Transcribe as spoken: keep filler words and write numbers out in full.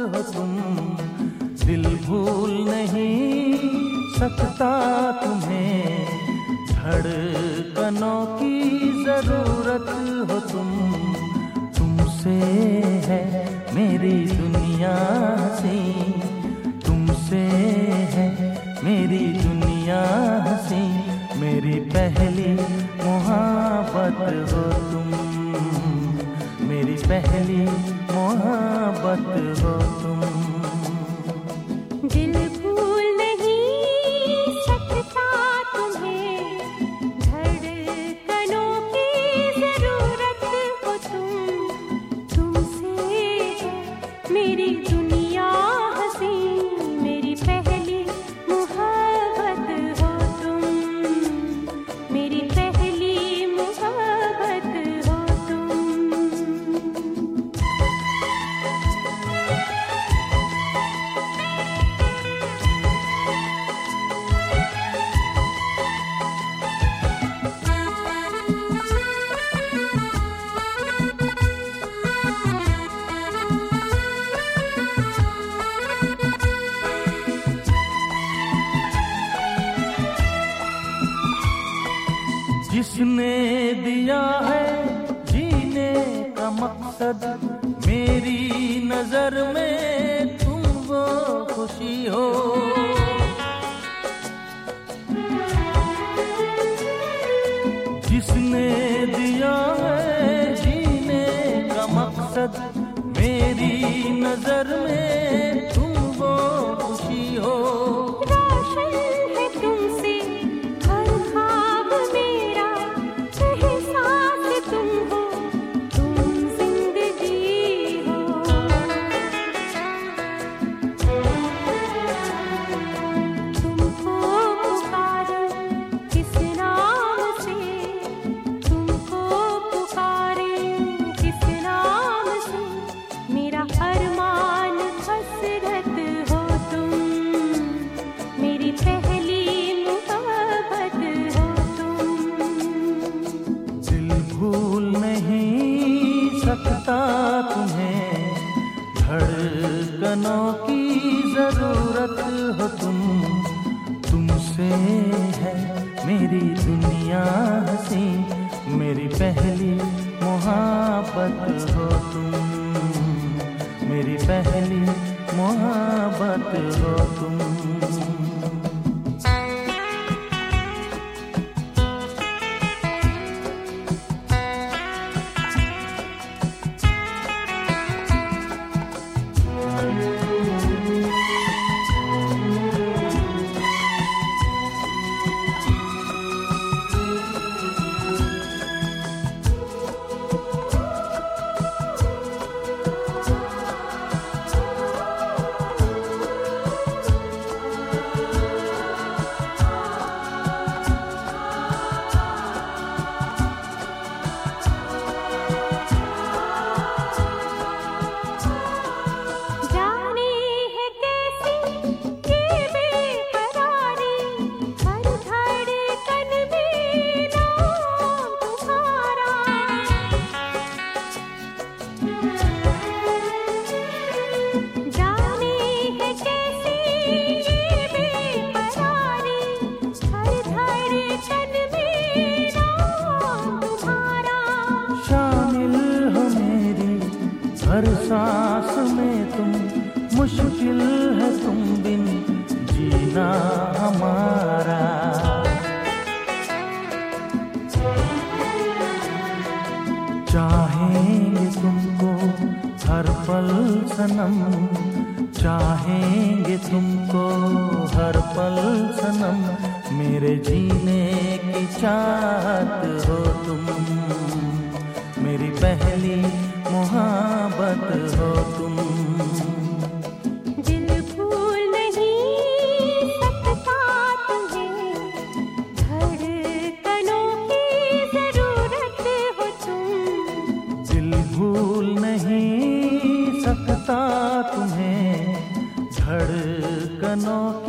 हो तुम, दिल भूल नहीं सकता तुम्हें, धड़कनों की जरूरत हो तुम, तुमसे है मेरी दुनिया हंसी, तुमसे है मेरी दुनिया हंसी, मेरी पहली मोहब्बत हो तुम, मेरी पहली मोहब्बत हो तुम। दिल भूल नहीं सकता तुम्हें, धड़कनों की जरूरत हो तुम, तुमसे है मेरी दुनिया हंसी, मेरी पहली मोहब्बत हो तुम, मेरी पहली मोहब्बत हो तुम। जिसने दिया है जीने का मकसद, मेरी नजर में तुम वो खुशी हो, जिसने दिया है जीने का मकसद, मेरी नजर में तुम वो खुशी हो। रोशन है तुमसे हर ख्वाब मेरा, एहसास तुम हो, तुम जिंदगी हो, तुमको पुकारूं किस नाम से, तुमको पुकारूं किस नाम से, मेरा अरमान हसरत हो तुम, मेरी पहली मोहब्बत हो तुम। दिल भूल नहीं सकता तुम्हें, धड़कनों की जरूरत हो तुम, तुमसे है मेरी दुनिया हंसी, मेरी पहली मोहब्बत हो तुम, मेरी पहली मोहब्बत हो तुम। जाने है कैसी ये बेकरारी, हर धड़कन में नाम तुम्हारा, जाने है कैसी ये बेकरारी, हर धड़कन में नाम तुम्हारा, शामिल हो मेरी हर सांस में तुम, मुश्किल है तुम बिन जीना हमारा, चाहेंगे तुमको हर पल सनम, चाहेंगे तुमको हर पल सनम, मेरे जीने की चाहत हो तुम, मेरी पहली मोहब्बत हो तुम। दिल भूल नहीं सकता तुम्हें, धड़कनों की जरूरत हो तुम, दिल भूल नहीं सकता तुम्हें, धड़कनों